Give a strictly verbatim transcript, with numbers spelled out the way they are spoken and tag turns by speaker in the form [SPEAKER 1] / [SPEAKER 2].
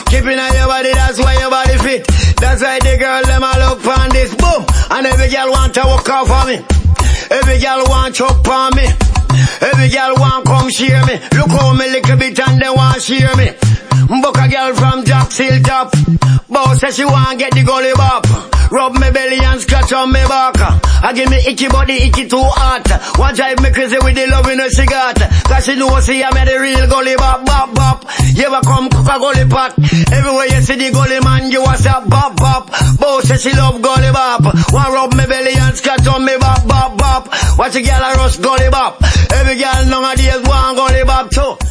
[SPEAKER 1] Keeping on your body, that's why your body fit. That's why the girl, them a look on this, boom. And every girl want to walk off on me. Every girl want chop on me. Every girl want come share me. Look how me little bit and they want share me. Book a girl from Jack Hilltop. Boss says she want get the gully bop. Rub me belly and scratch on me back. I give me icky body, icky too hot. One drive me crazy with the love in her she got. Cause she know see I made the real gully bop, bop, bop. You ever come cook a gully pot? Everywhere you see the gully man, you was a bop, bop. Boss says she love gully bop. One rub me belly and scratch on me bop, bop, bop. Watch a girl a rush gully bop. Every girl nowadays want gully bop too.